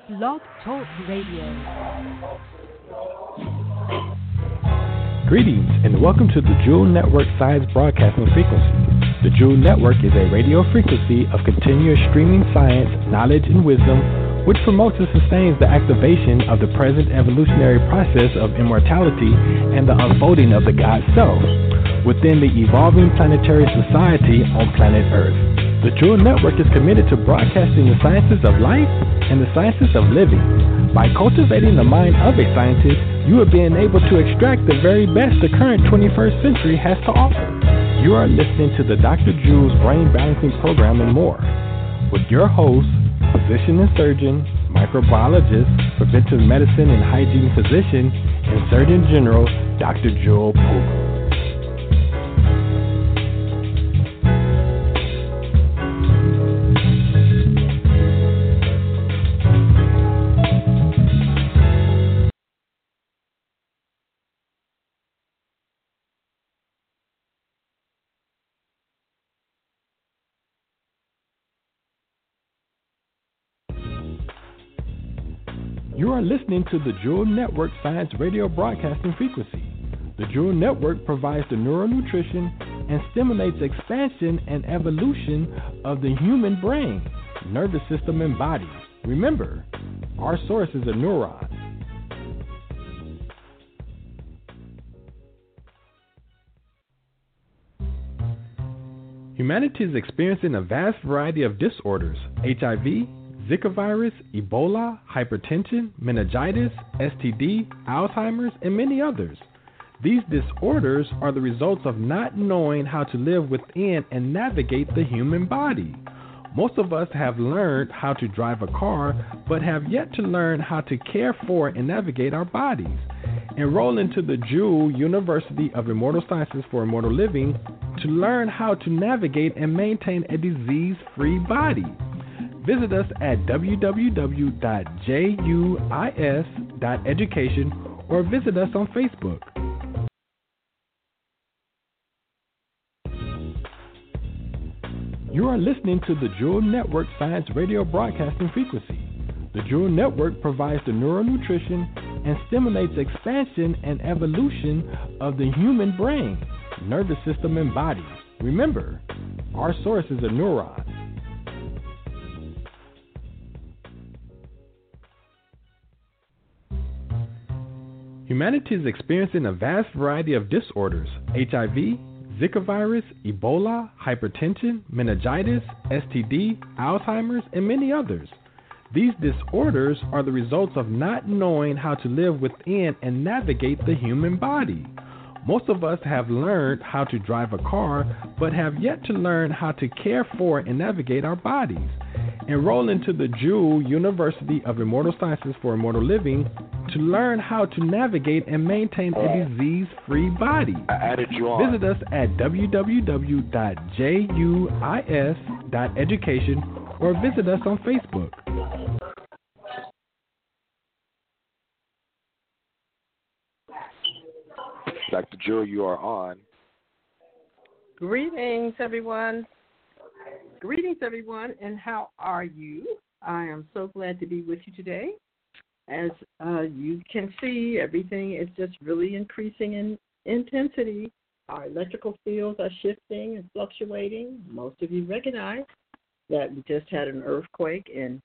Blog Talk Radio. Greetings and welcome to the Jewel Network Science Broadcasting Frequency. The Jewel Network is a radio frequency of continuous streaming science, knowledge, and wisdom, which promotes and sustains the activation of the present evolutionary process of immortality and the unfolding of the God Self within the evolving planetary society on planet Earth. The Jewel Network is committed to broadcasting the sciences of life and the sciences of living. By cultivating the mind of a scientist, you are being able to extract the very best the current 21st century has to offer. You are listening to the Dr. Jewel's Brain Balancing Program and more, with your host, physician and surgeon, microbiologist, preventive medicine and hygiene physician, and Surgeon General, Dr. Jewel Pookrum. You are listening to the Jewel Network Science Radio Broadcasting Frequency. The Jewel Network provides the neural nutrition and stimulates expansion and evolution of the human brain, nervous system, and body. Remember, our source is a neuron. Humanity is experiencing a vast variety of disorders: HIV, Zika virus, Ebola, hypertension, meningitis, STD, Alzheimer's, and many others. These disorders are the results of not knowing how to live within and navigate the human body. Most of us have learned how to drive a car, but have yet to learn how to care for and navigate our bodies. Enroll into the Jewel University of Immortal Sciences for Immortal Living to learn how to navigate and maintain a disease-free body. Visit us at www.juis.education or visit us on Facebook. You are listening to the Jewel Network Science Radio Broadcasting Frequency. The Jewel Network provides the neural nutrition and stimulates expansion and evolution of the human brain, nervous system, and body. Remember, our source is a neuron. Humanity is experiencing a vast variety of disorders: HIV, Zika virus, Ebola, hypertension, meningitis, STD, Alzheimer's, and many others. These disorders are the results of not knowing how to live within and navigate the human body. Most of us have learned how to drive a car, but have yet to learn how to care for and navigate our bodies. Enroll into the Jewel University of Immortal Sciences for Immortal Living to learn how to navigate and maintain a disease-free body. I added you on. Visit us at www.juis.education or visit us on Facebook. Dr. Jewel, you are on. Greetings, everyone. And how are you? I am so glad to be with you today. As you can see, everything is just really increasing in intensity. Our electrical fields are shifting and fluctuating. Most of you recognize that we just had an earthquake in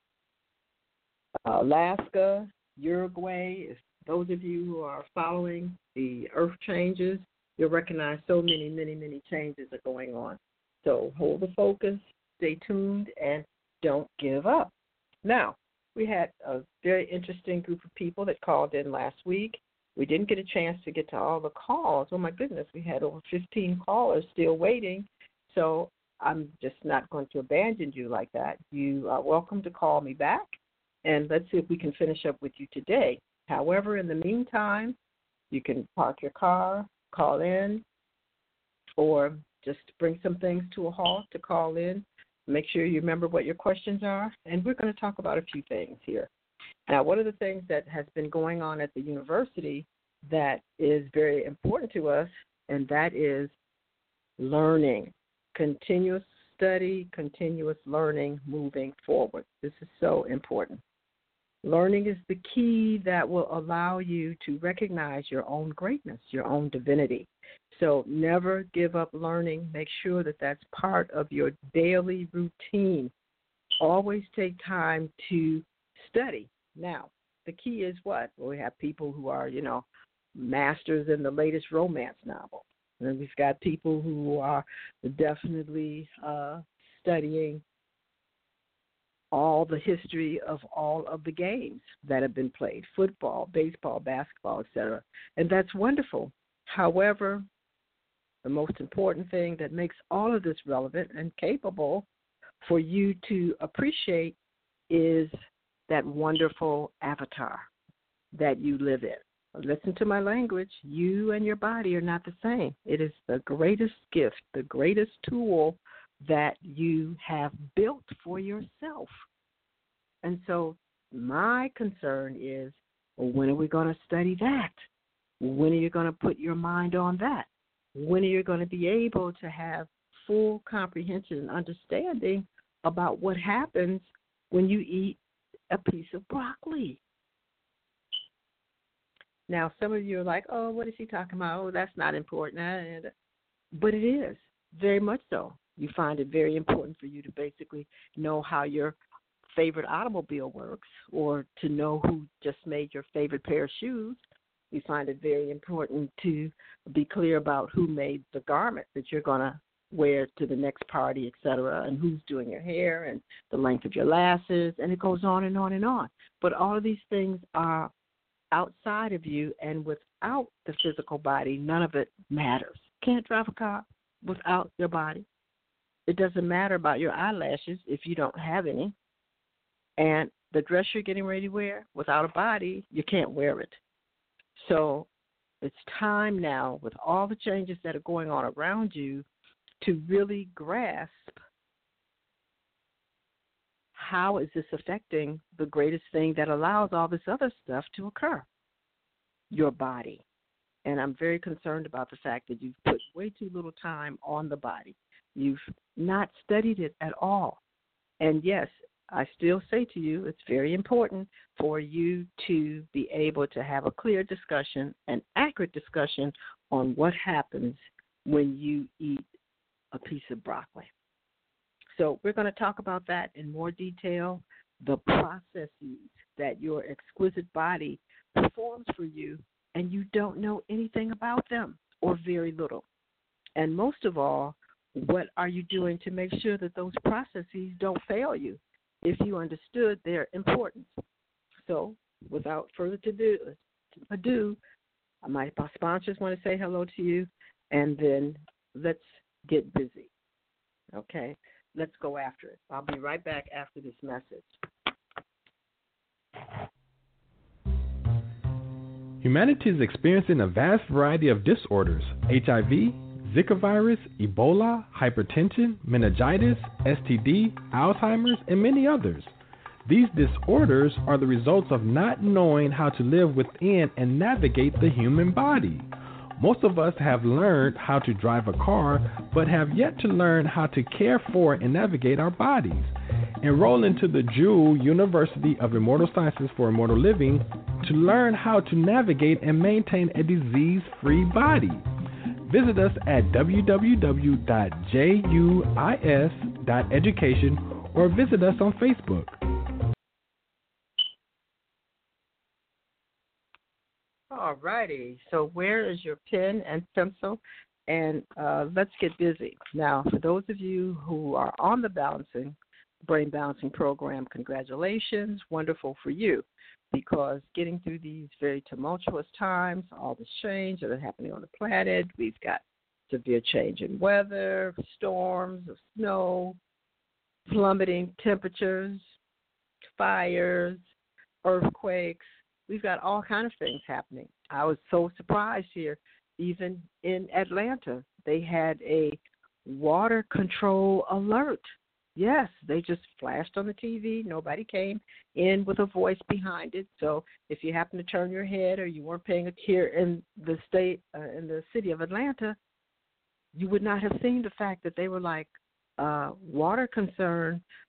Alaska, Uruguay. If those of you who are following the earth changes, you'll recognize so many changes are going on. So hold the focus, stay tuned, and don't give up. Now, we had a very interesting group of people that called in last week. We didn't get a chance to get to all the calls. Oh, my goodness, we had over 15 callers still waiting. So I'm just not going to abandon you like that. You are welcome to call me back, and let's see if we can finish up with you today. However, in the meantime, you can park your car, call in, or just bring some things to a halt to call in. Make sure you remember what your questions are, and we're going to talk about a few things here. Now, one of the things that has been going on at the university that is very important to us, and that is learning, continuous study, continuous learning moving forward. This is so important. Learning is the key that will allow you to recognize your own greatness, your own divinity. So never give up learning. Make sure that that's part of your daily routine. Always take time to study. Now, the key is what? Well, we have people who are, masters in the latest romance novel. And we've got people who are definitely studying all the history of all of the games that have been played, football, baseball, basketball, etc. And that's wonderful. However, the most important thing that makes all of this relevant and capable for you to appreciate is that wonderful avatar that you live in. Listen to my language. You and your body are not the same. It is the greatest gift, the greatest tool that you have built for yourself. And so my concern is, well, when are we going to study that? When are you going to put your mind on that? When are you going to be able to have full comprehension and understanding about what happens when you eat a piece of broccoli? Now, some of you are like, oh, what is he talking about? Oh, that's not important. But it is, very much so. You find it very important for you to basically know how your favorite automobile works, or to know who just made your favorite pair of shoes. You find it very important to be clear about who made the garment that you're going to wear to the next party, et cetera, and who's doing your hair and the length of your lashes, and it goes on and on and on. But all of these things are outside of you, and without the physical body, none of it matters. Can't drive a car without your body. It doesn't matter about your eyelashes if you don't have any. And the dress you're getting ready to wear, without a body, you can't wear it. So it's time now, with all the changes that are going on around you, to really grasp how is this affecting the greatest thing that allows all this other stuff to occur, your body. And I'm very concerned about the fact that you've put way too little time on the body. You've not studied it at all. And yes, I still say to you, it's very important for you to be able to have a clear discussion, an accurate discussion on what happens when you eat a piece of broccoli. So we're going to talk about that in more detail, the processes that your exquisite body performs for you, and you don't know anything about them, or very little. And most of all, what are you doing to make sure that those processes don't fail you if you understood their importance? So without further ado, my sponsors want to say hello to you, and then let's get busy. Okay? Let's go after it. I'll be right back after this message. Humanity is experiencing a vast variety of disorders: HIV, Zika virus, Ebola, hypertension, meningitis, STD, Alzheimer's, and many others. These disorders are the results of not knowing how to live within and navigate the human body. Most of us have learned how to drive a car, but have yet to learn how to care for and navigate our bodies. Enroll into the Jewel University of Immortal Sciences for Immortal Living to learn how to navigate and maintain a disease-free body. Visit us at www.juis.education or visit us on Facebook. All righty. So where is your pen and pencil? And let's get busy. Now, for those of you who are on the brain balancing program, congratulations. Wonderful for you, because getting through these very tumultuous times, all the change that are happening on the planet, we've got severe change in weather, storms of snow, plummeting temperatures, fires, earthquakes. We've got all kinds of things happening. I was so surprised here, even in Atlanta. They had a water control alert. Yes, they just flashed on the TV. Nobody came in with a voice behind it. So if you happen to turn your head, or you weren't paying attention here in the in the city of Atlanta, you would not have seen the fact that they were like, water concern,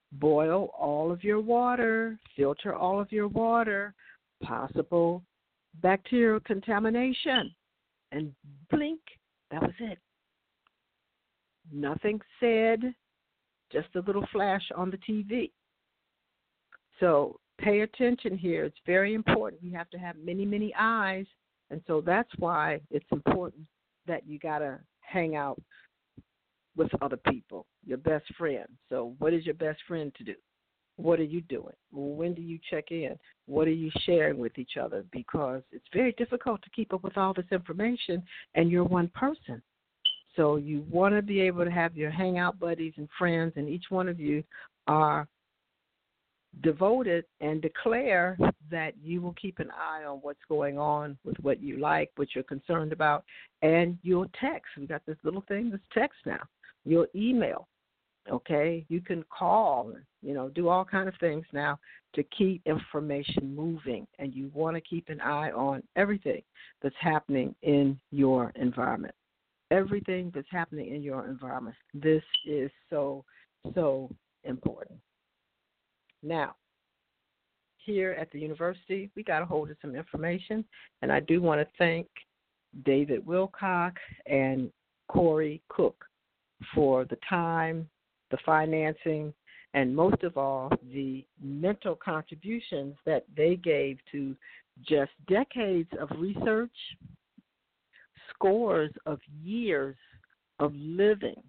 Boil all of your water, filter all of your water, possible bacterial contamination, and blink, that was it. Nothing said, just a little flash on the TV. So pay attention here. It's very important. You have to have many, many eyes, and so that's why it's important that you got to hang out with other people, your best friend. So what is your best friend to do? What are you doing? When do you check in? What are you sharing with each other? Because it's very difficult to keep up with all this information, and you're one person. So you want to be able to have your hangout buddies and friends, and each one of you are devoted and declare that you will keep an eye on what's going on with what you like, what you're concerned about, and you'll text. We got this little thing that's text now. You'll email, okay? You can call, do all kind of things now to keep information moving, and you want to keep an eye on everything that's happening in your environment. Everything that's happening in your environment. This is so, so important. Now, here at the university, we got a hold of some information, and I do want to thank David Wilcock and Corey Cook for the time, the financing, and most of all, the mental contributions that they gave to just decades of research, scores of years of living,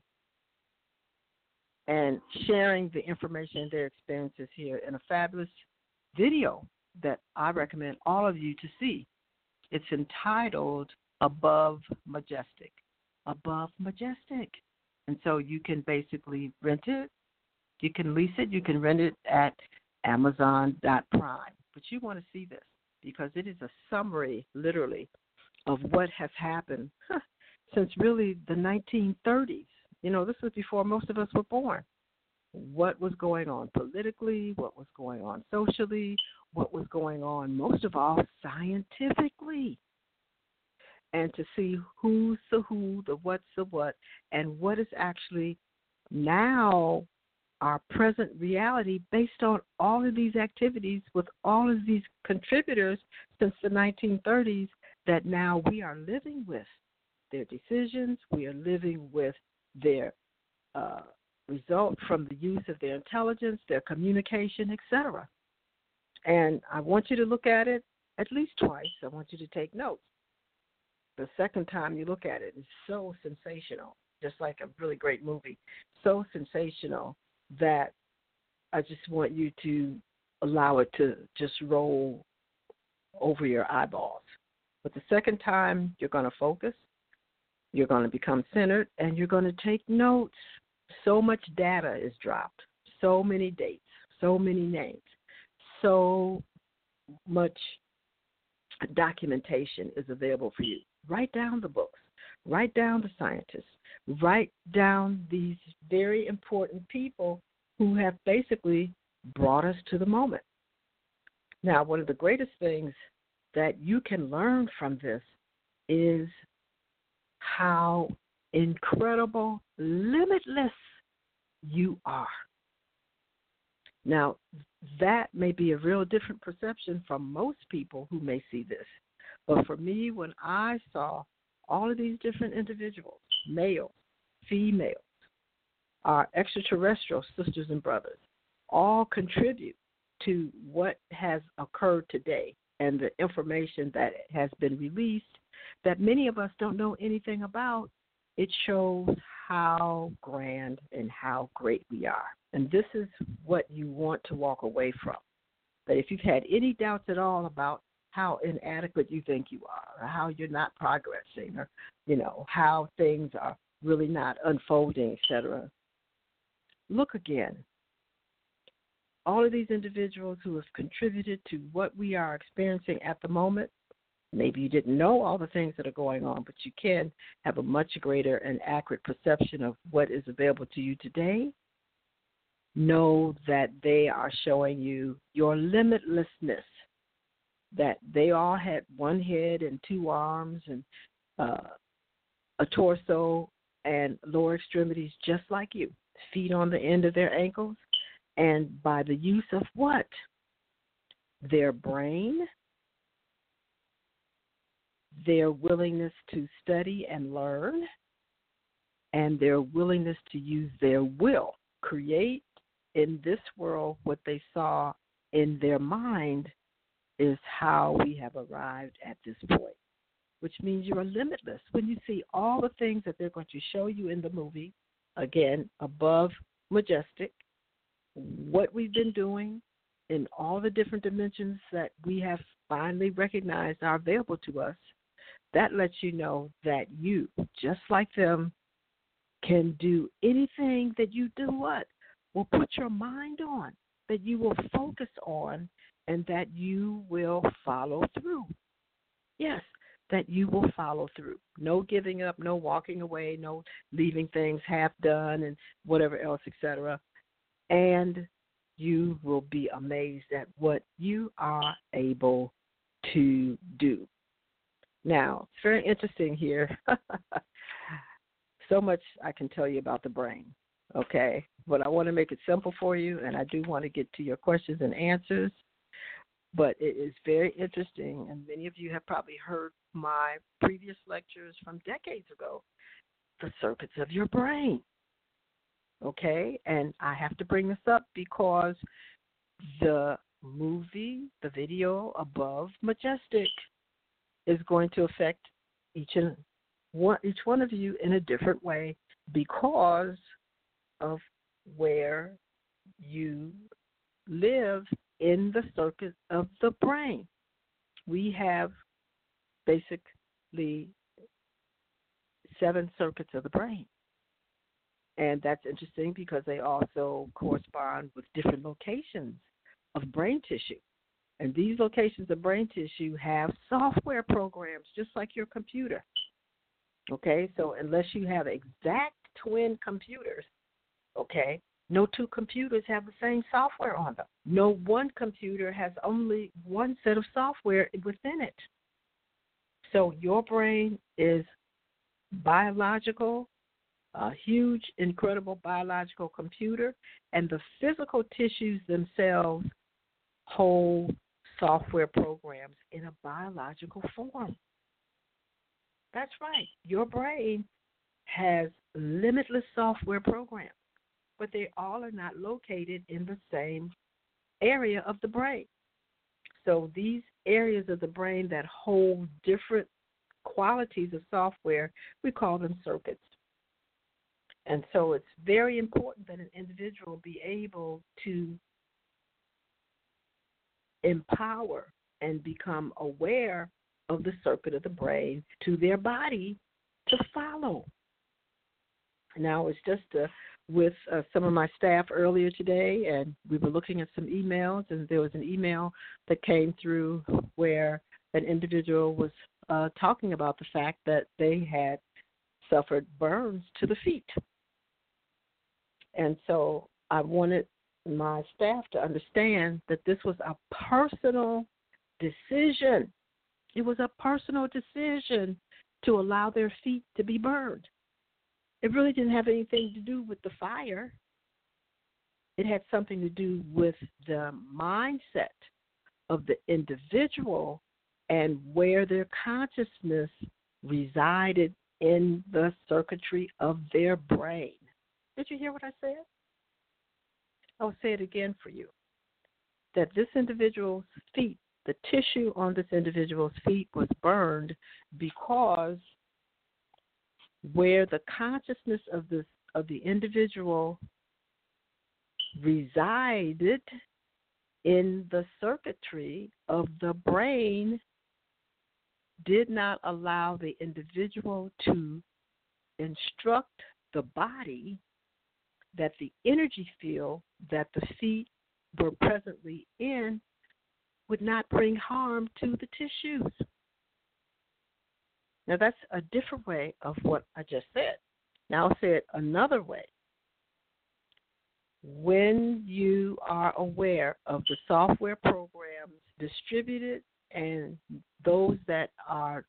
and sharing the information and their experiences here in a fabulous video that I recommend all of you to see. It's entitled Above Majestic. Above Majestic. And so you can basically rent it, you can lease it, you can rent it at Amazon.Prime. But you want to see this because it is a summary, literally, of what has happened since really the 1930s. This was before most of us were born. What was going on politically, what was going on socially, what was going on, most of all, scientifically. And to see who's the who, the what's the what, and what is actually now our present reality based on all of these activities with all of these contributors since the 1930s that now we are living with their decisions, we are living with their result from the use of their intelligence, their communication, etc. And I want you to look at it at least twice. I want you to take notes. The second time you look at it, it's so sensational, just like a really great movie, so sensational that I just want you to allow it to just roll over your eyeballs. But the second time, you're going to focus, you're going to become centered, and you're going to take notes. So much data is dropped, so many dates, so many names, so much documentation is available for you. Write down the books, write down the scientists, write down these very important people who have basically brought us to the moment. Now, one of the greatest things that you can learn from this is how incredible, limitless you are. Now, that may be a real different perception from most people who may see this. But for me, when I saw all of these different individuals, males, females, our extraterrestrial sisters and brothers, all contribute to what has occurred today and the information that has been released that many of us don't know anything about, it shows how grand and how great we are. And this is what you want to walk away from. That if you've had any doubts at all about how inadequate you think you are, or how you're not progressing, or, how things are really not unfolding, etc., look again. All of these individuals who have contributed to what we are experiencing at the moment, maybe you didn't know all the things that are going on, but you can have a much greater and accurate perception of what is available to you today. Know that they are showing you your limitlessness, that they all had one head and two arms and a torso and lower extremities just like you, feet on the end of their ankles, And by the use of what? Their brain, their willingness to study and learn, and their willingness to use their will, create in this world what they saw in their mind, is how we have arrived at this point, which means you are limitless. When you see all the things that they're going to show you in the movie, again, above majestic, what we've been doing in all the different dimensions that we have finally recognized are available to us, that lets you know that you, just like them, can do anything that you do what? Will put your mind on, that you will focus on, and that you will follow through. Yes, that you will follow through. No giving up, no walking away, no leaving things half done and whatever else, etc. And you will be amazed at what you are able to do. Now, it's very interesting here. So much I can tell you about the brain, okay? But I want to make it simple for you, and I do want to get to your questions and answers. But it is very interesting, and many of you have probably heard my previous lectures from decades ago, the circuits of your brain, okay? And I have to bring this up because the movie, the video above Majestic, is going to affect each one of you in a different way because of where you live in the circuit of the brain. We have basically 7 circuits of the brain. And that's interesting because they also correspond with different locations of brain tissue. And these locations of brain tissue have software programs just like your computer. Okay, so unless you have exact twin computers, okay, no 2 computers have the same software on them. No one computer has only one set of software within it. So your brain is biological, a huge, incredible biological computer, and the physical tissues themselves hold software programs in a biological form. That's right. Your brain has limitless software programs, but they all are not located in the same area of the brain. So these areas of the brain that hold different qualities of software, we call them circuits. And so it's very important that an individual be able to empower and become aware of the circuit of the brain to their body to follow. Now, it's just with some of my staff earlier today, and we were looking at some emails, and there was an email that came through where an individual was talking about the fact that they had suffered burns to the feet. And so I wanted my staff to understand that this was a personal decision. It was a personal decision to allow their feet to be burned. It really didn't have anything to do with the fire. It had something to do with the mindset of the individual and where their consciousness resided in the circuitry of their brain. Did you hear what I said? I'll say it again for you. That this individual's feet, the tissue on this individual's feet was burned because where the consciousness of the individual resided in the circuitry of the brain did not allow the individual to instruct the body that the energy field that the feet were presently in would not bring harm to the tissues. Now, that's a different way of what I just said. Now, I'll say it another way. When you are aware of the software programs distributed and those that are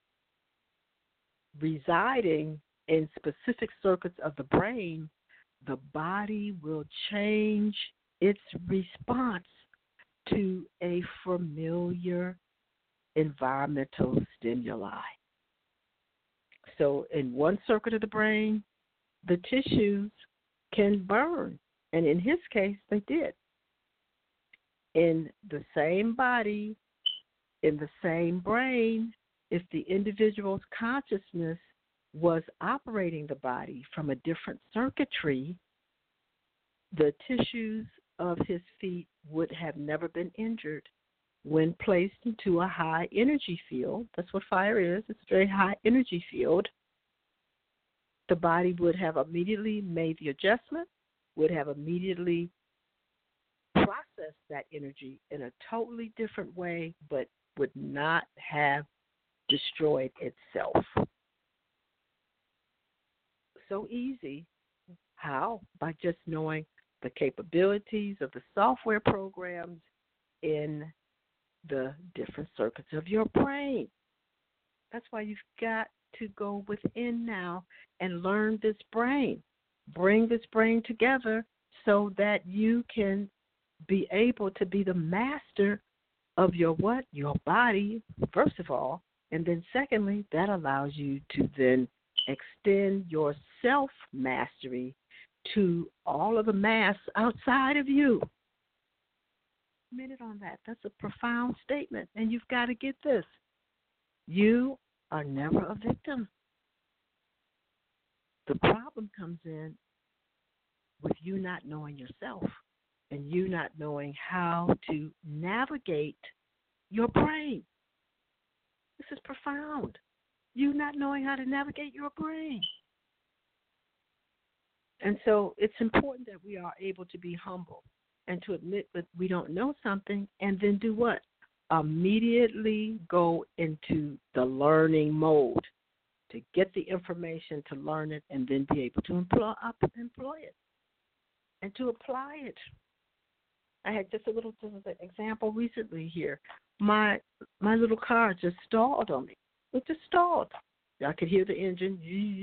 residing in specific circuits of the brain, the body will change its response to a familiar environmental stimuli. So in one circuit of the brain, the tissues can burn. And in his case, they did. In the same body, in the same brain, if the individual's consciousness was operating the body from a different circuitry, the tissues of his feet would have never been injured when placed into a high energy field. That's what fire is. It's a very high energy field. The body would have immediately made the adjustment, would have immediately processed that energy in a totally different way, but would not have destroyed itself. So easy. How? By just knowing the capabilities of the software programs in the different circuits of your brain. That's why you've got to go within now and learn this brain. Bring this brain together so that you can be able to be the master of your what? Your body, first of all. And then secondly, that allows you to then extend your self-mastery to all of the mass outside of you. A minute on that. That's a profound statement. And you've got to get this. You are never a victim. The problem comes in with you not knowing yourself and you not knowing how to navigate your brain. This is profound. You not knowing how to navigate your brain. And so it's important that we are able to be humble and to admit that we don't know something and then do what? Immediately go into the learning mode to get the information, to learn it, and then be able to employ it and to apply it. I had just an example recently here. My little car just stalled on me. It just stalled. I could hear the engine,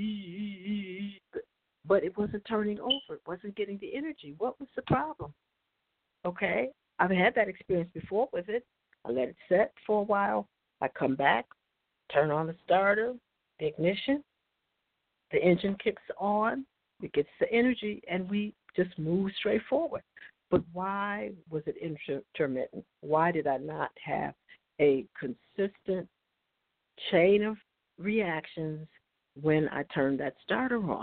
but it wasn't turning over. It wasn't getting the energy. What was the problem? Okay, I've had that experience before with it. I let it set for a while. I come back, turn on the starter, the ignition, the engine kicks on, it gets the energy, and we just move straight forward. But why was it intermittent? Why did I not have a consistent chain of reactions when I turned that starter on?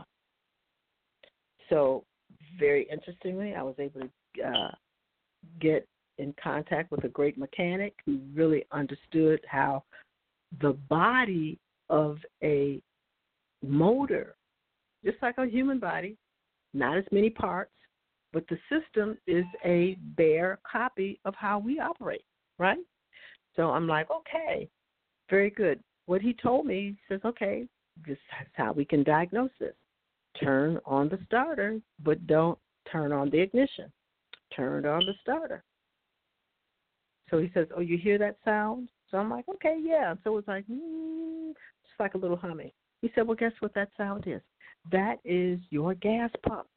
So very interestingly, I was able to get in contact with a great mechanic who really understood how the body of a motor, just like a human body, not as many parts, but the system is a bare copy of how we operate, right? So I'm like, okay, very good. What he told me, he says, okay, this is how we can diagnose this. Turn on the starter, but don't turn on the ignition. Turn on the starter. So he says, oh, you hear that sound? So I'm like, okay, yeah. So it's like, just like a little humming. He said, well, guess what that sound is? That is your gas pump.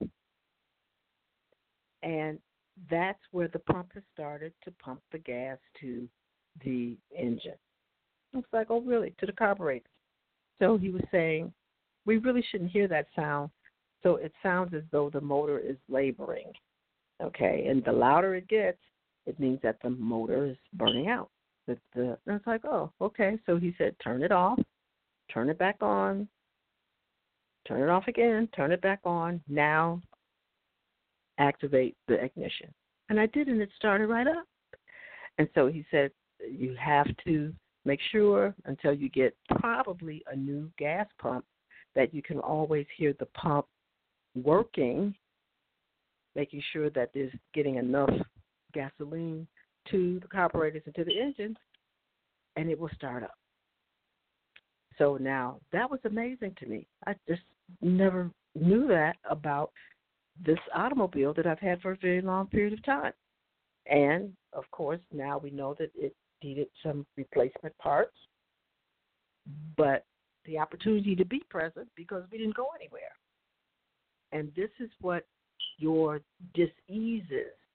And that's where the pump has started to pump the gas to the engine. It's like, oh, really? To the carburetor. So he was saying, we really shouldn't hear that sound. So it sounds as though the motor is laboring. Okay, and the louder it gets, it means that the motor is burning out. And it's like, oh, okay. So he said, turn it off, turn it back on, turn it off again, turn it back on. Now activate the ignition. And I did, and it started right up. And so he said, you have to make sure until you get probably a new gas pump that you can always hear the pump working, making sure that there's getting enough gasoline to the carburetors and to the engine, and it will start up. So now that was amazing to me. I just never knew that about this automobile that I've had for a very long period of time. And, of course, now we know that it needed some replacement parts, but the opportunity to be present because we didn't go anywhere. And this is what your dis-ease is.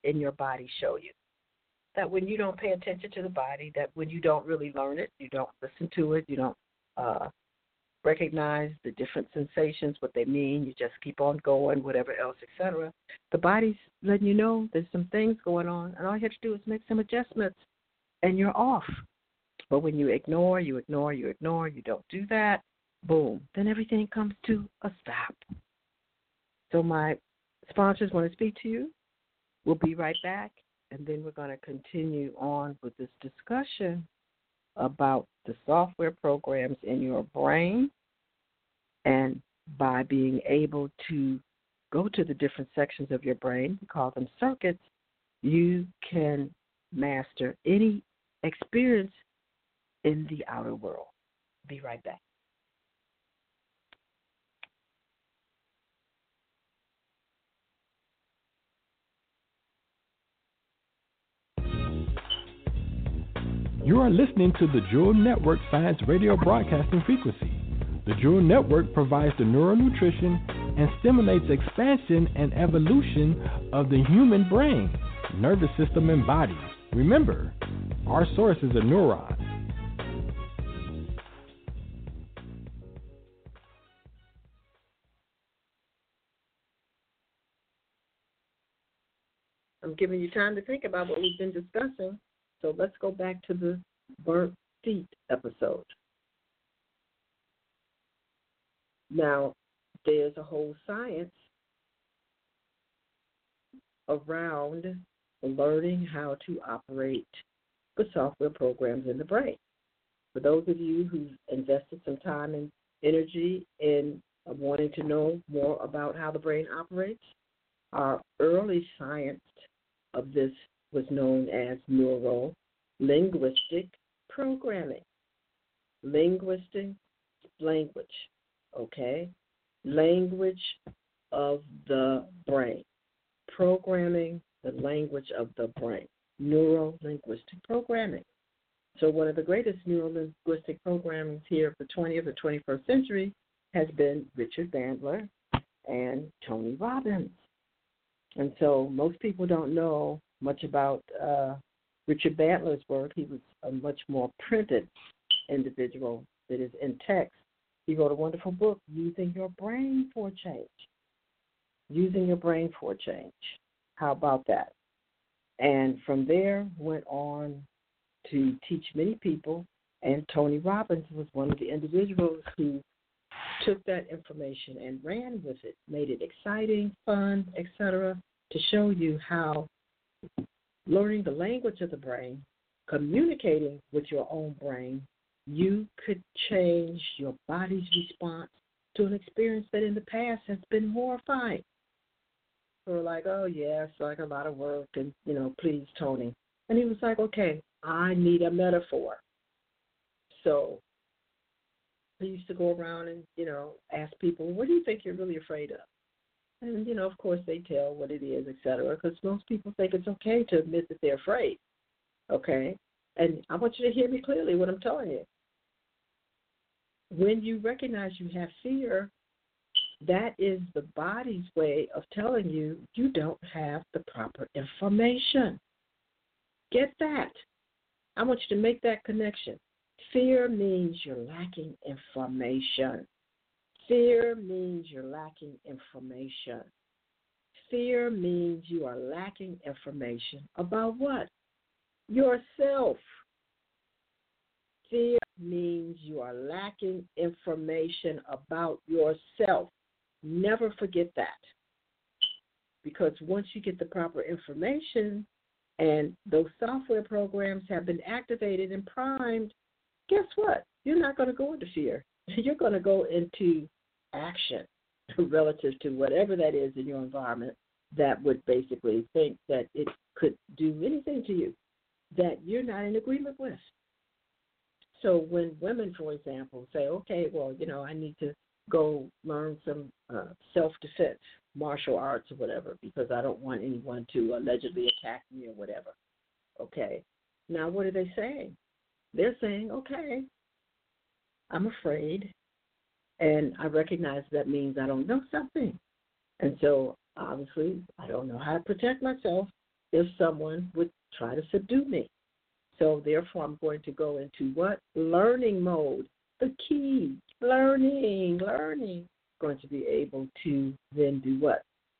in your body show you. That when you don't pay attention to the body, that when you don't really learn it, you don't listen to it, you don't recognize the different sensations, what they mean, you just keep on going, whatever else, etc. The body's letting you know there's some things going on, and all you have to do is make some adjustments, and you're off. But when you ignore, you don't do that, boom, then everything comes to a stop. So my sponsors want to speak to you. We'll be right back, and then we're going to continue on with this discussion about the software programs in your brain, and by being able to go to the different sections of your brain, we call them circuits, you can master any experience in the outer world. Be right back. You are listening to the Jewel Network Science Radio Broadcasting Frequency. The Jewel Network provides the neural nutrition and stimulates expansion and evolution of the human brain, nervous system, and body. Remember, our source is a neuron. I'm giving you time to think about what we've been discussing. So let's go back to the burnt feet episode. Now, there's a whole science around learning how to operate the software programs in the brain. For those of you who've invested some time and energy in wanting to know more about how the brain operates, our early science of this was known as neuro-linguistic programming. Language, okay? Language of the brain. Programming the language of the brain. Neuro-linguistic programming. So one of the greatest neuro-linguistic programmings here of the 20th or 21st century has been Richard Bandler and Tony Robbins. And so most people don't know much about Richard Bandler's work. He was a much more printed individual that is in text. He wrote a wonderful book, Using Your Brain for Change. Using Your Brain for Change. How about that? And from there went on to teach many people, and Tony Robbins was one of the individuals who took that information and ran with it, made it exciting, fun, etc., to show you how learning the language of the brain, communicating with your own brain, you could change your body's response to an experience that in the past has been horrifying. So we're like, oh, yeah, it's like a lot of work, and, please, Tony. And he was like, okay, I need a metaphor. So he used to go around and, ask people, what do you think you're really afraid of? And, of course, they tell what it is, et cetera, because most people think it's okay to admit that they're afraid, okay? And I want you to hear me clearly what I'm telling you. When you recognize you have fear, that is the body's way of telling you you don't have the proper information. Get that. I want you to make that connection. Fear means you're lacking information. Fear means you're lacking information. Fear means you are lacking information about what? Yourself. Fear means you are lacking information about yourself. Never forget that. Because once you get the proper information and those software programs have been activated and primed, guess what? You're not going to go into fear. You're going to go into action relative to whatever that is in your environment that would basically think that it could do anything to you that you're not in agreement with. So when women, for example, say, okay, well, I need to go learn some self-defense, martial arts or whatever, because I don't want anyone to allegedly attack me or whatever. Okay. Now what are they saying? They're saying, okay, I'm afraid, and I recognize that means I don't know something. And so, obviously, I don't know how to protect myself. if someone would try to subdue me. So therefore, I'm going to go into what? Learning mode. The key, learning. Going to be able to then do what?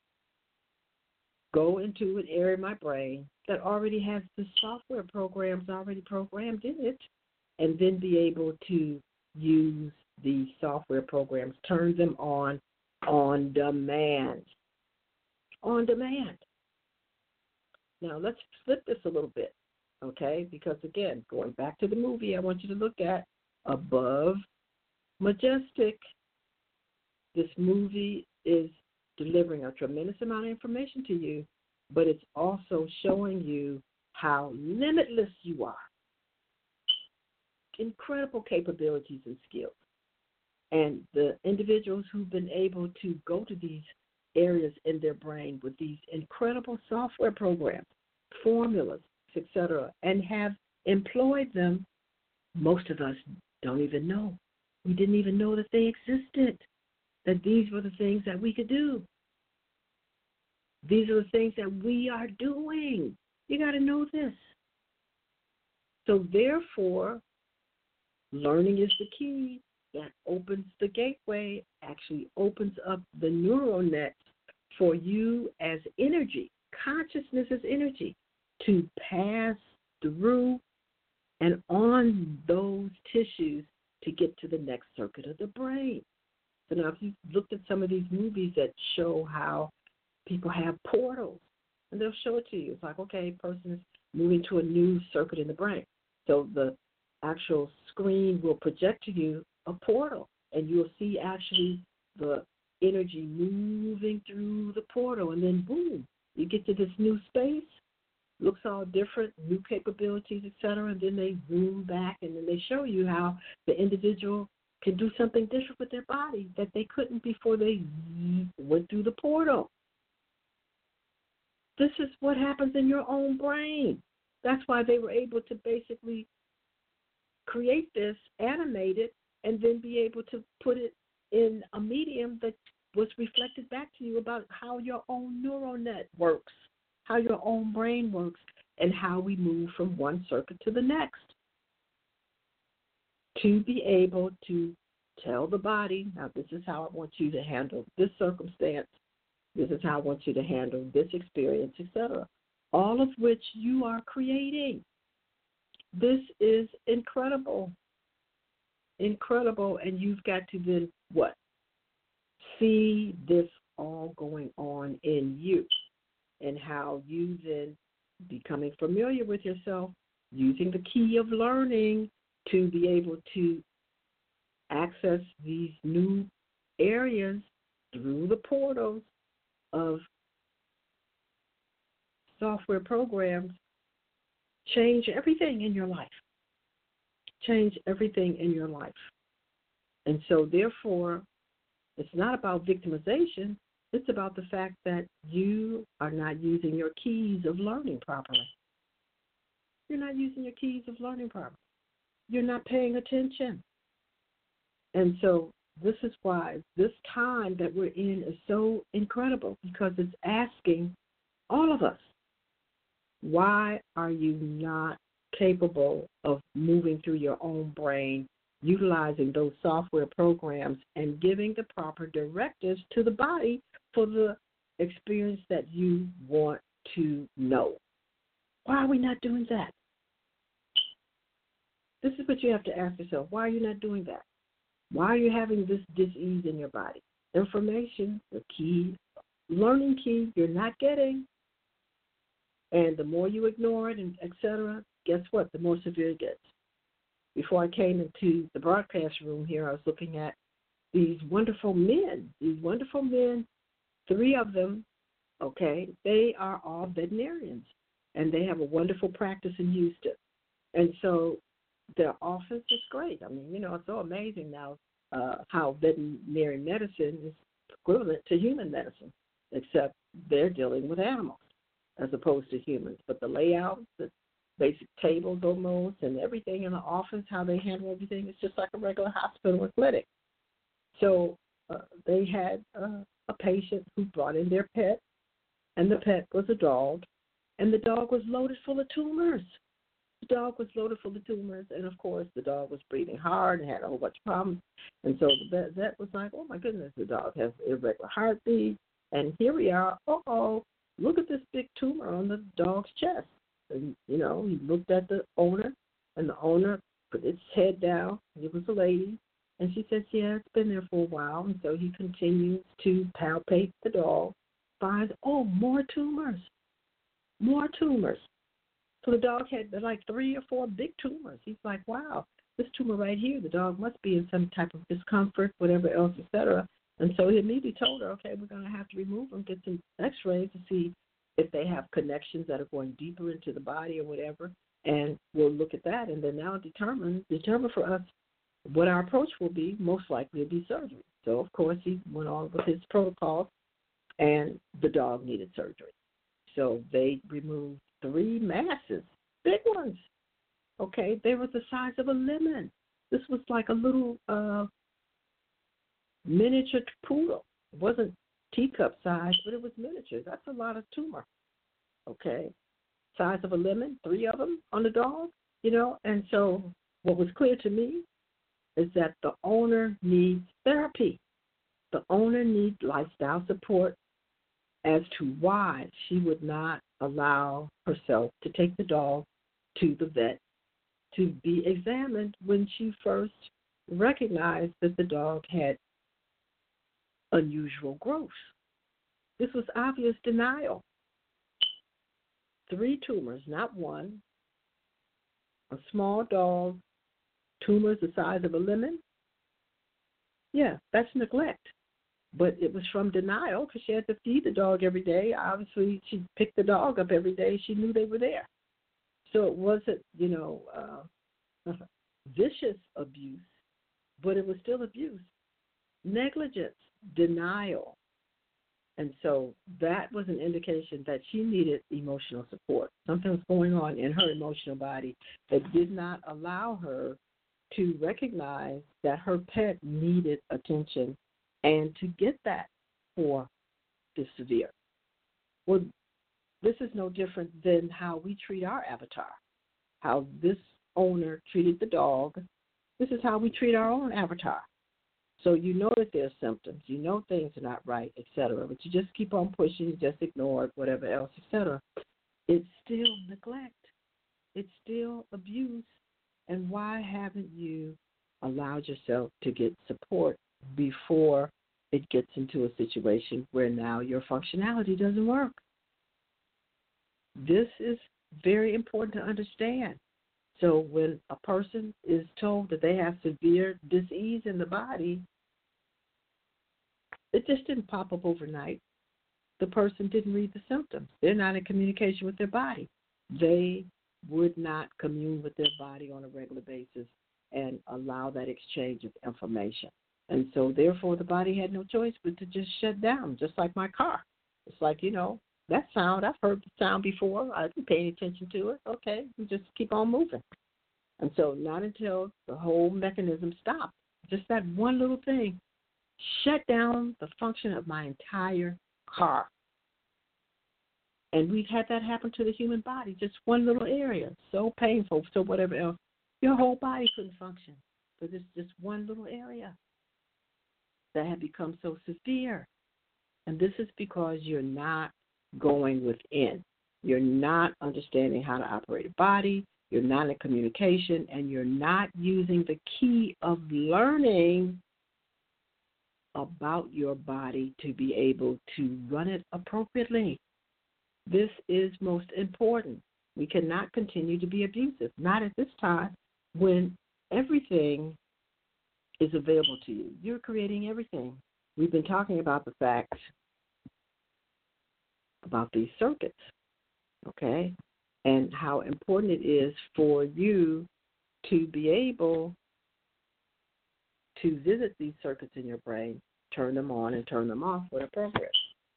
Go into an area of my brain that already has the software programs already programmed in it, and then be able to use the software programs, turn them on demand. On demand. Now, let's flip this a little bit, okay? Because, again, going back to the movie, I want you to look at Above Majestic. This movie is delivering a tremendous amount of information to you, but it's also showing you how limitless you are. Incredible capabilities and skills. And the individuals who've been able to go to these areas in their brain with these incredible software programs, formulas, etc., and have employed them, most of us don't even know. We didn't even know that they existed, that these were the things that we could do. These are the things that we are doing. You got to know this. So therefore, learning is the key that opens the gateway, actually opens up the neural nets for you as energy. Consciousness is energy to pass through and on those tissues to get to the next circuit of the brain. So now if you've looked at some of these movies that show how people have portals, and they'll show it to you. It's like, okay, a person is moving to a new circuit in the brain. So the actual screen will project to you a portal, and you'll see actually the energy moving through the portal, and then boom, you get to this new space, looks all different, new capabilities, etc., and then they zoom back, and then they show you how the individual can do something different with their body that they couldn't before they went through the portal. This is what happens in your own brain. That's why they were able to basically create this, animate it, and then be able to put it in a medium that was reflected back to you about how your own neural net works, how your own brain works, and how we move from one circuit to the next. To be able to tell the body, now this is how I want you to handle this circumstance, this is how I want you to handle this experience, etc., all of which you are creating. This is incredible. Incredible, and you've got to then what? See this all going on in you, and how you then becoming familiar with yourself, using the key of learning to be able to access these new areas through the portals of software programs, change everything in your life. Change everything in your life. And so therefore, it's not about victimization. It's about the fact that you are not using your keys of learning properly. You're not using your keys of learning properly. You're not paying attention. And so this is why this time that we're in is so incredible, because it's asking all of us, why are you not capable of moving through your own brain, utilizing those software programs, and giving the proper directives to the body for the experience that you want to know? Why are we not doing that? This is what you have to ask yourself. Why are you not doing that? Why are you having this dis-ease in your body? Information, the key, learning key, you're not getting. And the more you ignore it, and et cetera, guess what? The more severe it gets. Before I came into the broadcast room here, I was looking at these wonderful men. These wonderful men, 3 of them, okay, they are all veterinarians, and they have a wonderful practice in Houston. And so their office is great. I mean, it's so amazing now how veterinary medicine is equivalent to human medicine, except they're dealing with animals as opposed to humans. But the layout, the basic tables almost, and everything in the office, how they handle everything, it's just like a regular hospital or clinic. So they had a patient who brought in their pet, and the pet was a dog, And the dog was loaded full of tumors. The dog was loaded full of tumors, and of course, the dog was breathing hard and had a whole bunch of problems. And so the vet was like, "Oh my goodness, the dog has irregular heartbeat." And here we are. Look at this big tumor on the dog's chest. And he looked at the owner, and the owner put its head down. It was a lady, and she says, "Yeah, it's been there for a while." And so he continues to palpate the dog, finds more tumors. More tumors. So the dog had like 3 or 4 big tumors. He's like, wow, this tumor right here, the dog must be in some type of discomfort, whatever else, et cetera. And so he immediately told her, okay, we're going to have to remove them, get some x-rays to see if they have connections that are going deeper into the body or whatever. And we'll look at that and then now determine for us what our approach will be. Most likely it'll be surgery. So, of course, he went on with his protocol, and the dog needed surgery. So they removed 3 masses, big ones. Okay, they were the size of a lemon. This was like a little miniature poodle. It wasn't teacup size, but it was miniature. That's a lot of tumor. Okay, size of a lemon, 3 of them on the dog, And so what was clear to me is that the owner needs therapy. The owner needs lifestyle support as to why she would not allow herself to take the dog to the vet to be examined when she first recognized that the dog had unusual growth. This was obvious denial. 3 tumors, not one. A small dog, tumors the size of a lemon. Yeah, that's neglect. But it was from denial because she had to feed the dog every day. Obviously, she picked the dog up every day. She knew they were there. So it wasn't, vicious abuse, but it was still abuse. Negligence, denial. And so that was an indication that she needed emotional support. Something was going on in her emotional body that did not allow her to recognize that her pet needed attention and to get that for the severe. Well, this is no different than how we treat our avatar, how this owner treated the dog. This is how we treat our own avatar. So you know that there's symptoms, you know things are not right, et cetera, but you just keep on pushing, you just ignore it, whatever else, et cetera. It's still neglect. It's still abuse. And why haven't you allowed yourself to get support before it gets into a situation where now your functionality doesn't work? This is very important to understand. So when a person is told that they have severe disease in the body, it just didn't pop up overnight. The person didn't read the symptoms. They're not in communication with their body. They would not commune with their body on a regular basis and allow that exchange of information. And so, therefore, the body had no choice but to just shut down, just like my car. It's like, that sound, I've heard the sound before. I didn't pay any attention to it. Okay, we just keep on moving. And so not until the whole mechanism stopped, just that one little thing, shut down the function of my entire car. And we've had that happen to the human body, just one little area, so painful, so whatever else. Your whole body couldn't function, but it's just one little area that had become so severe. And this is because you're not going within. You're not understanding how to operate a body. You're not in communication, and you're not using the key of learning about your body to be able to run it appropriately. This is most important. We cannot continue to be abusive, not at this time when everything is available to you. You're creating everything. We've been talking about the fact about these circuits, okay, and how important it is for you to be able to visit these circuits in your brain, turn them on and turn them off when appropriate.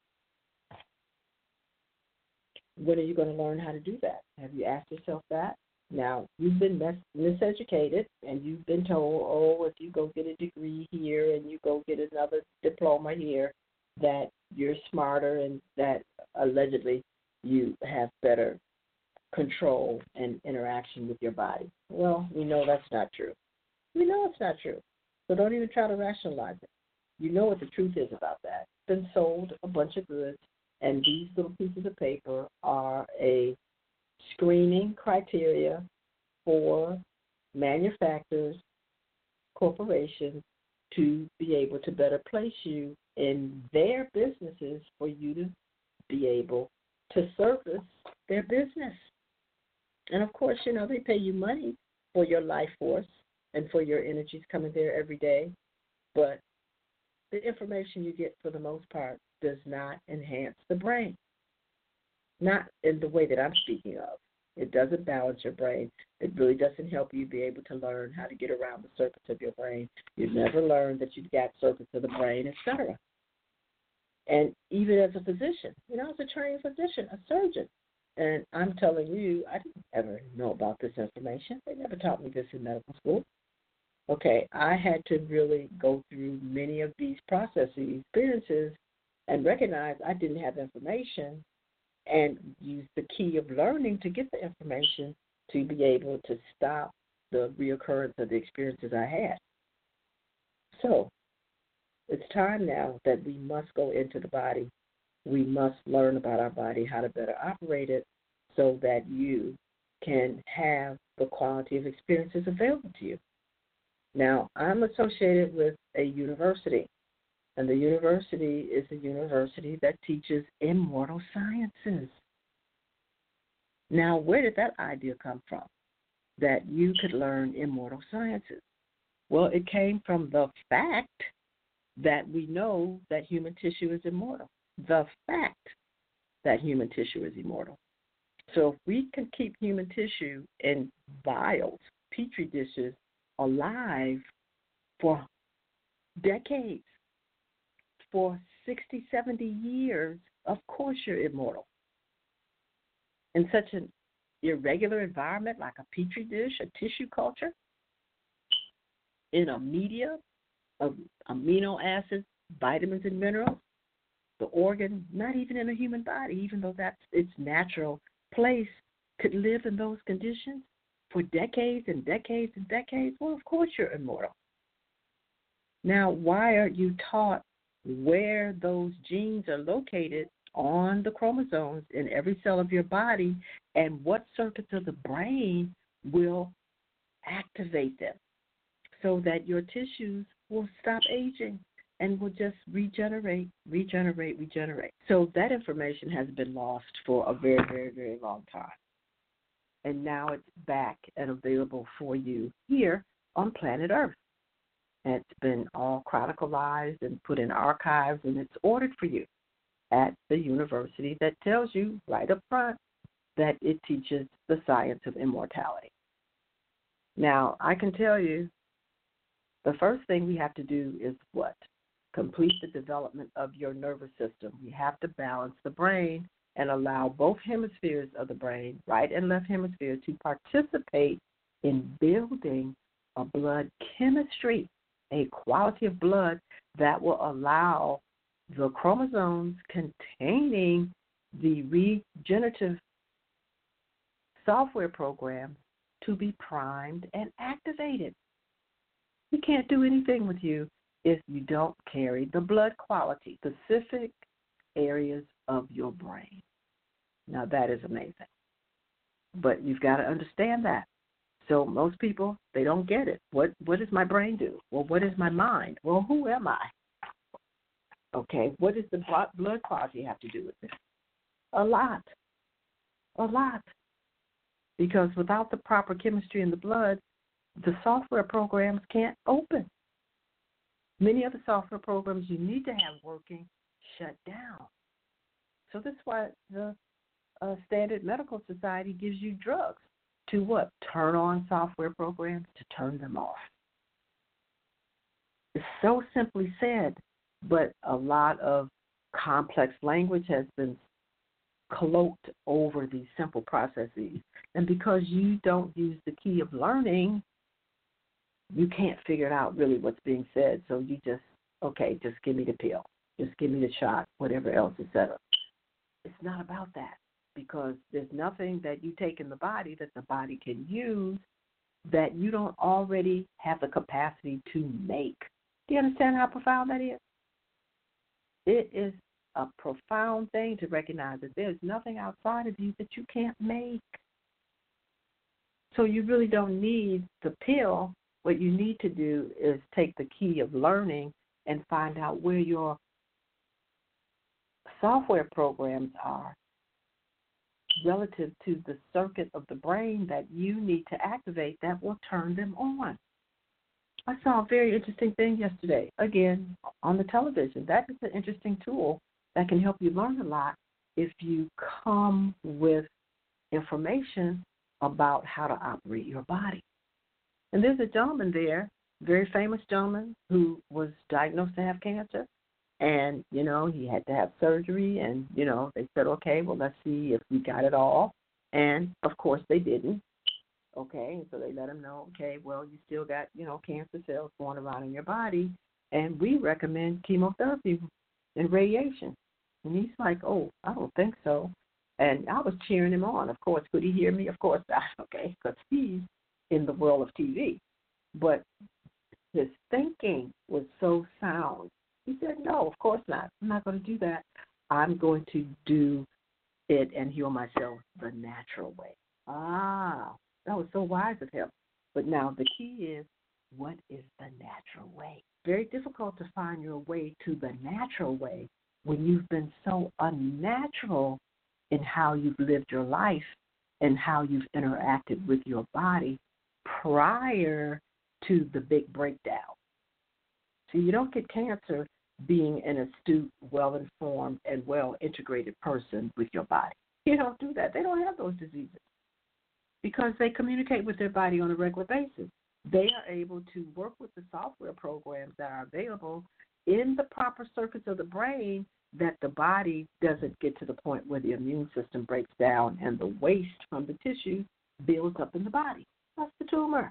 When are you going to learn how to do that? Have you asked yourself that? Now, you've been miseducated, and you've been told, if you go get a degree here and you go get another diploma here, that you're smarter and that allegedly you have better control and interaction with your body. Well, we know that's not true. We know it's not true. So don't even try to rationalize it. You know what the truth is about that. It's been sold a bunch of goods, and these little pieces of paper are a screening criteria for manufacturers, corporations, to be able to better place you in their businesses for you to be able to service their business. And, of course, they pay you money for your life force and for your energies coming there every day, but the information you get for the most part does not enhance the brain, not in the way that I'm speaking of. It doesn't balance your brain. It really doesn't help you be able to learn how to get around the circuits of your brain. You never learn that you've got circuits of the brain, etc. And even as a physician, as a trained physician, a surgeon, and I'm telling you, I didn't ever know about this information. They never taught me this in medical school. Okay, I had to really go through many of these processes, experiences, and recognize I didn't have information and use the key of learning to get the information to be able to stop the reoccurrence of the experiences I had. So it's time now that we must go into the body. We must learn about our body, how to better operate it so that you can have the quality of experiences available to you. Now, I'm associated with a university, and the university is a university that teaches immortal sciences. Now, where did that idea come from, that you could learn immortal sciences? Well, it came from the fact that we know that human tissue is immortal, the fact that human tissue is immortal. So if we can keep human tissue in vials, petri dishes, alive for decades, for 60, 70 years, of course you're immortal. In such an irregular environment like a petri dish, a tissue culture, in a media of amino acids, vitamins, and minerals, the organ, not even in a human body, even though that's its natural place, could live in those conditions for decades and decades and decades. Well, of course you're immortal. Now, why aren't you taught where those genes are located on the chromosomes in every cell of your body and what circuits of the brain will activate them so that your tissues will stop aging and will just regenerate. So that information has been lost for a very, very, very long time. And now it's back and available for you here on planet Earth. And it's been all chronicalized and put in archives, and it's ordered for you at the university that tells you right up front that it teaches the science of immortality. Now, I can tell you the first thing we have to do is what? Complete the development of your nervous system. We have to balance the brain and allow both hemispheres of the brain, right and left hemisphere, to participate in building a blood chemistry, a quality of blood that will allow the chromosomes containing the regenerative software program to be primed and activated. We can't do anything with you if you don't carry the blood quality, specific areas of your brain. Now, that is amazing. But you've got to understand that. So most people, they don't get it. What does my brain do? Well, what is my mind? Well, who am I? Okay, what does the blood quality have to do with it? A lot. Because without the proper chemistry in the blood, the software programs can't open. Many of the software programs you need to have working shut down. So that's why the Standard Medical Society gives you drugs to what? Turn on software programs, to turn them off. It's so simply said, but a lot of complex language has been cloaked over these simple processes. And because you don't use the key of learning, you can't figure out really what's being said. So you just give me the pill. Just give me the shot, whatever else, etc. It's not about that. because there's nothing that you take in the body that the body can use that you don't already have the capacity to make. Do you understand how profound that is? It is a profound thing to recognize that there's nothing outside of you that you can't make. So you really don't need the pill. What you need to do is take the key of learning and find out where your software programs are relative to the circuit of the brain that you need to activate that will turn them on. I saw a very interesting thing yesterday, again, on the television. That is an interesting tool that can help you learn a lot if you come with information about how to operate your body. And there's a gentleman there, very famous gentleman, who was diagnosed to have cancer. And, you know, he had to have surgery. And, you know, they said, okay, well, let's see if we got it all. And, of course, they didn't. Okay, and so they let him know, okay, well, you still got, you know, cancer cells going around in your body, and we recommend chemotherapy and radiation. And he's like, oh, I don't think so. And I was cheering him on. Of course, could he hear me? Of course not, okay, because he's in the world of TV. But his thinking was so sound. He said, no, of course not. I'm not going to do that. I'm going to do it and heal myself the natural way. That was so wise of him. But now the key is, what is the natural way? Very difficult to find your way to the natural way when you've been so unnatural in how you've lived your life and how you've interacted with your body prior to the big breakdown. So you don't get cancer being an astute, well-informed, and well-integrated person with your body. You don't do that. They don't have those diseases, because they communicate with their body on a regular basis. They are able to work with the software programs that are available in the proper circuits of the brain that the body doesn't get to the point where the immune system breaks down and the waste from the tissue builds up in the body. That's the tumor.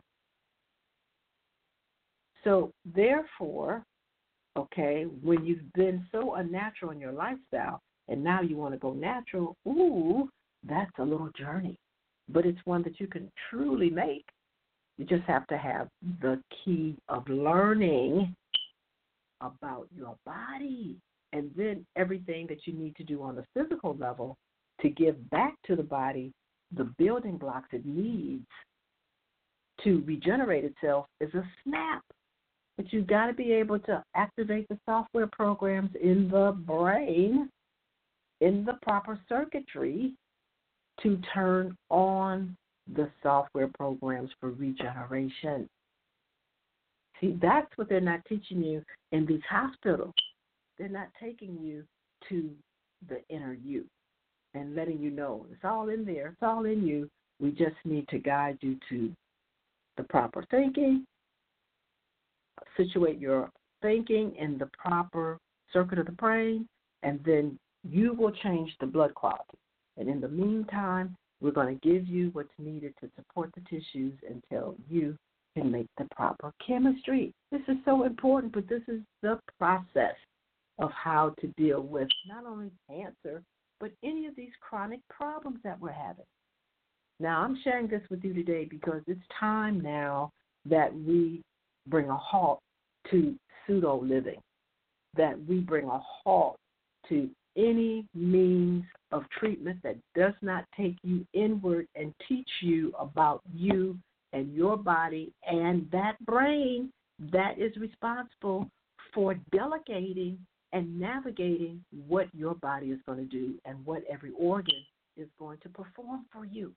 So therefore, okay, when you've been so unnatural in your lifestyle and now you want to go natural, that's a little journey. But it's one that you can truly make. You just have to have the key of learning about your body, and then everything that you need to do on the physical level to give back to the body the building blocks it needs to regenerate itself is a snap. But you've got to be able to activate the software programs in the brain, in the proper circuitry, to turn on the software programs for regeneration. See, that's what they're not teaching you in these hospitals. They're not taking you to the inner you and letting you know it's all in there, it's all in you. We just need to guide you to the proper thinking, situate your thinking in the proper circuit of the brain, and then you will change the blood quality. And in the meantime, we're going to give you what's needed to support the tissues until you can make the proper chemistry. This is so important, but this is the process of how to deal with not only cancer, but any of these chronic problems that we're having. Now, I'm sharing this with you today because it's time now that we bring a halt to pseudo-living, that we bring a halt to any means of treatment that does not take you inward and teach you about you and your body and that brain that is responsible for delegating and navigating what your body is going to do and what every organ is going to perform for you.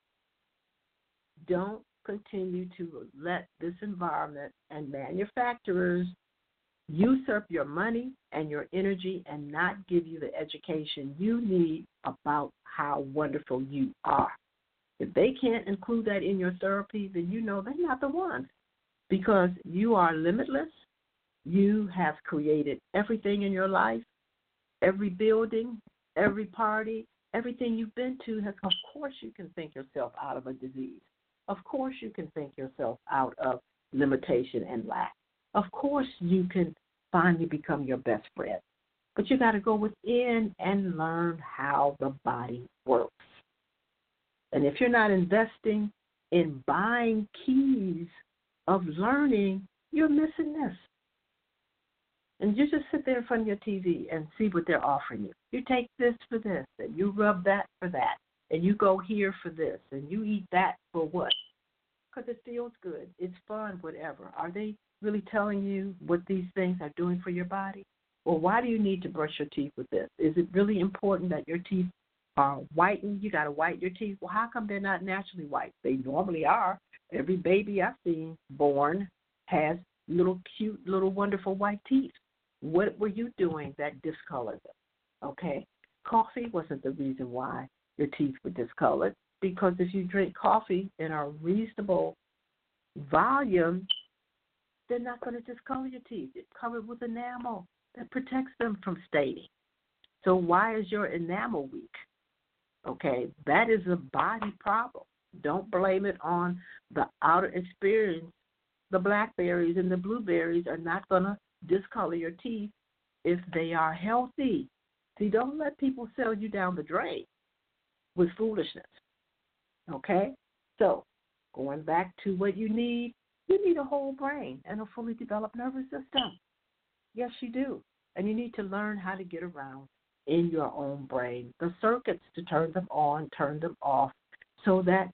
Don't continue to let this environment and manufacturers usurp your money and your energy and not give you the education you need about how wonderful you are. If they can't include that in your therapy, then you know they're not the ones, because you are limitless. You have created everything in your life, every building, every party, everything you've been to. Of course you can think yourself out of a disease. Of course you can think yourself out of limitation and lack. Of course you can finally become your best friend. But you got to go within and learn how the body works. And if you're not investing in buying keys of learning, you're missing this. And you just sit there in front of your TV and see what they're offering you. You take this for this, and you rub that for that, and you go here for this, and you eat that for what? Because it feels good. It's fun, whatever. Are they really telling you what these things are doing for your body? Well, why do you need to brush your teeth with this? Is it really important that your teeth are whitened? You got to whiten your teeth. Well, how come they're not naturally white? They normally are. Every baby I've seen born has little cute, little wonderful white teeth. What were you doing that discolored them? Okay. Coffee wasn't the reason why your teeth were discolored, because if you drink coffee in a reasonable volume, they're not going to discolor your teeth. It's covered with enamel that protects them from staining. So why is your enamel weak? Okay, that is a body problem. Don't blame it on the outer experience. The blackberries and the blueberries are not going to discolor your teeth if they are healthy. See, don't let people sell you down the drain with foolishness. Okay? So, going back to what you need a whole brain and a fully developed nervous system. Yes, you do. And you need to learn how to get around in your own brain, the circuits to turn them on, turn them off, so that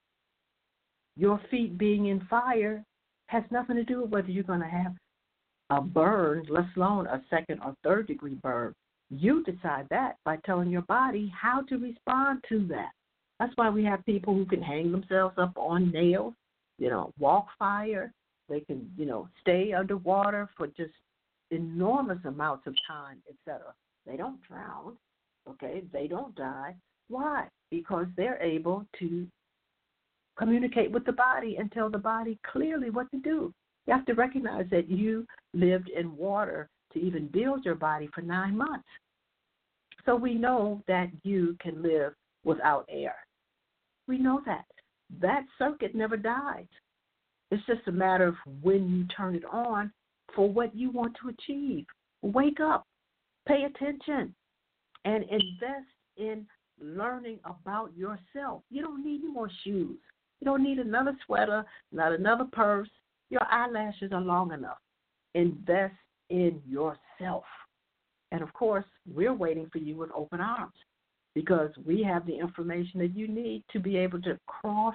your feet being in fire has nothing to do with whether you're going to have a burn, let alone a second or third degree burn. You decide that by telling your body how to respond to that. That's why we have people who can hang themselves up on nails, walk fire. They can, stay underwater for just enormous amounts of time, etc. They don't drown, okay? They don't die. Why? Because they're able to communicate with the body and tell the body clearly what to do. You have to recognize that you lived in water to even build your body for 9 months. So we know that you can live without air. We know that. That circuit never dies. It's just a matter of when you turn it on for what you want to achieve. Wake up, pay attention, and invest in learning about yourself. You don't need any more shoes. You don't need another sweater, not another purse. Your eyelashes are long enough. Invest in yourself. And, of course, we're waiting for you with open arms because we have the information that you need to be able to cross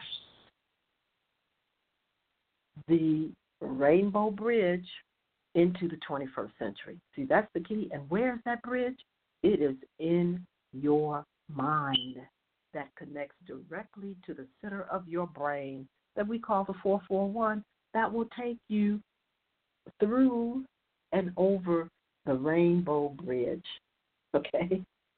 the rainbow bridge into the 21st century. See, that's the key. And where's that bridge? It is in your mind that connects directly to the center of your brain that we call the 441 that will take you through and over the rainbow bridge. Okay?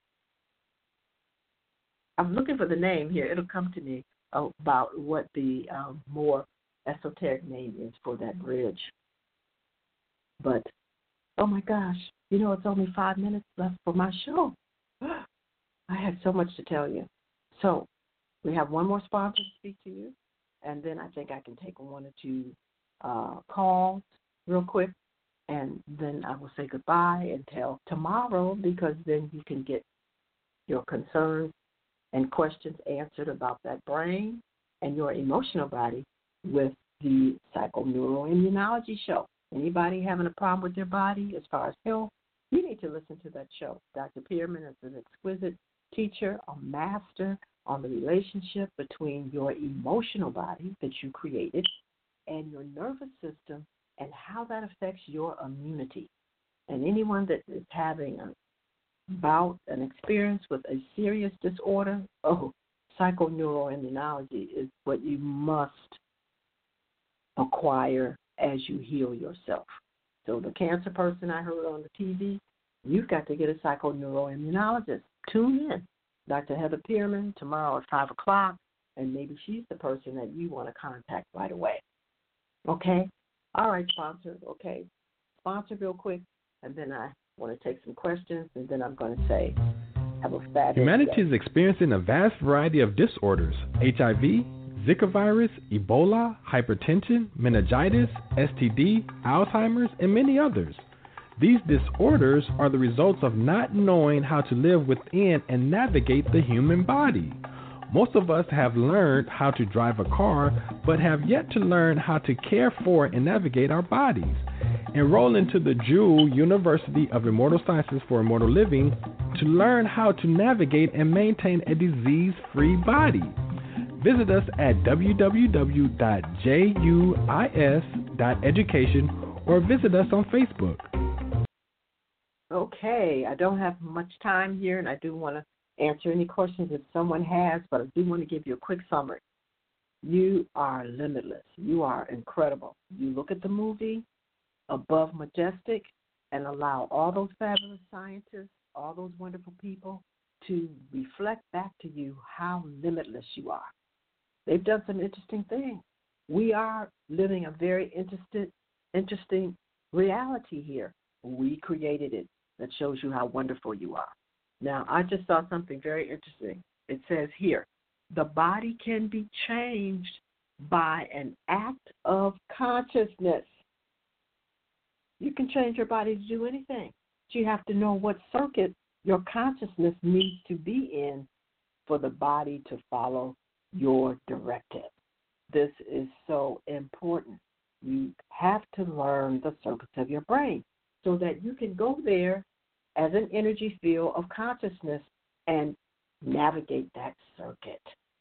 I'm looking for the name here. It'll come to me about what the more esoteric name is for that bridge. But, oh my gosh, it's only 5 minutes left for my show. I had so much to tell you. So, we have one more sponsor to speak to you, and then I think I can take 1 or 2 calls real quick, and then I will say goodbye until tomorrow, because then you can get your concerns and questions answered about that brain and your emotional body with the Psychoneuroimmunology Show. Anybody having a problem with their body as far as health, you need to listen to that show. Dr. Pearman is an exquisite teacher, a master on the relationship between your emotional body that you created and your nervous system and how that affects your immunity. And anyone that is having an experience with a serious disorder, psychoneuroimmunology is what you must acquire as you heal yourself. So the cancer person I heard on the TV, you've got to get a psychoneuroimmunologist. Tune in. Dr. Heather Pearman tomorrow at 5 o'clock, and maybe she's the person that you want to contact right away. Okay? All right, sponsor. Okay. Sponsor real quick, and then I want to take some questions, and then I'm going to say, have a fabulous Humanity day. is experiencing a vast variety of disorders: HIV, Zika virus, Ebola, hypertension, meningitis, STD, Alzheimer's, and many others. These disorders are the results of not knowing how to live within and navigate the human body. Most of us have learned how to drive a car, but have yet to learn how to care for and navigate our bodies. Enroll into the Jewel University of Immortal Sciences for Immortal Living to learn how to navigate and maintain a disease-free body. Visit us at www.juis.education or visit us on Facebook. Okay, I don't have much time here, and I do want to answer any questions if someone has, but I do want to give you a quick summary. You are limitless. You are incredible. You look at the movie Above Majestic and allow all those fabulous scientists, all those wonderful people to reflect back to you how limitless you are. They've done some interesting things. We are living a very interesting reality here. We created it that shows you how wonderful you are. Now, I just saw something very interesting. It says here, the body can be changed by an act of consciousness. You can change your body to do anything. But you have to know what circuit your consciousness needs to be in for the body to follow your directive. This is so important. You have to learn the circuits of your brain so that you can go there as an energy field of consciousness and navigate that circuit.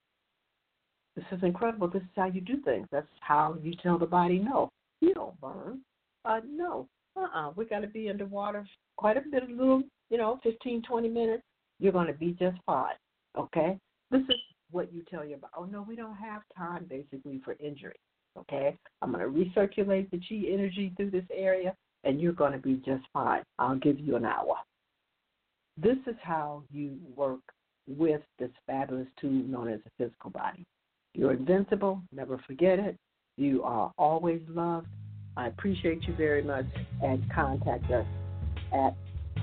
This is incredible. This is how you do things. That's how you tell the body, no, you don't burn. No. We got to be underwater quite a bit, 15, 20 minutes. You're going to be just fine, okay? This is what you tell your body. Oh, no, we don't have time, basically, for injury, okay? I'm going to recirculate the chi energy through this area, and you're going to be just fine. I'll give you an hour. This is how you work with this fabulous tool known as the physical body. You're invincible. Never forget it. You are always loved. I appreciate you very much, and contact us at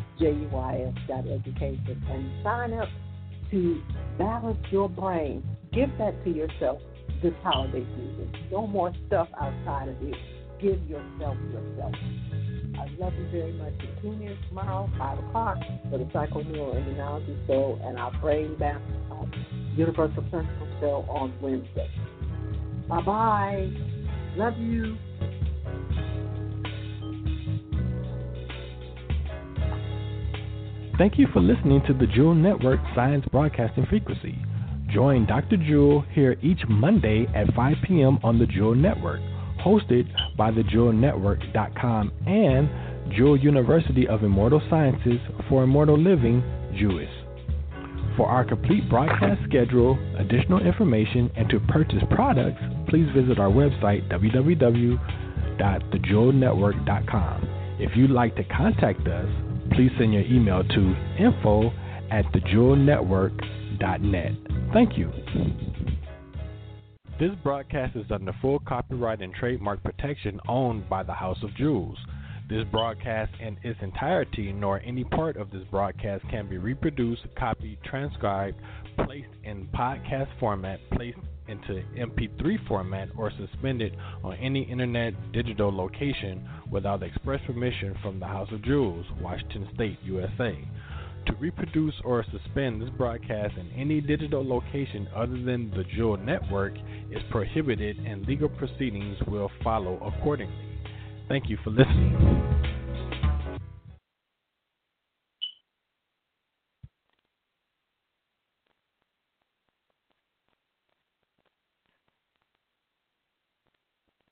juis.education and sign up to balance your brain. Give that to yourself this holiday season. No more stuff outside of you. Give yourself yourself. I love you very much. And tune in tomorrow, 5 o'clock, for the Psychoneural Immunology Show and our Brain Balance Universal Principle Show on Wednesday. Bye-bye. Love you. Thank you for listening to the Jewel Network Science Broadcasting Frequency. Join Dr. Jewel here each Monday at 5 p.m. on the Jewel Network, hosted by thejewelnetwork.com and Jewel University of Immortal Sciences for Immortal Living, JUIS. For our complete broadcast schedule, additional information, and to purchase products, please visit our website, www.thejewelnetwork.com. If you'd like to contact us, please send your email to info@thejewelnetwork.net. Thank you. This broadcast is under full copyright and trademark protection owned by the House of Jewels. This broadcast in its entirety, nor any part of this broadcast, can be reproduced, copied, transcribed, placed in podcast format, placed into MP3 format, or suspended on any internet digital location without the express permission from the House of Jewels, Washington State, USA. To reproduce or suspend this broadcast in any digital location other than the Jewel Network is prohibited, and legal proceedings will follow accordingly. Thank you for listening.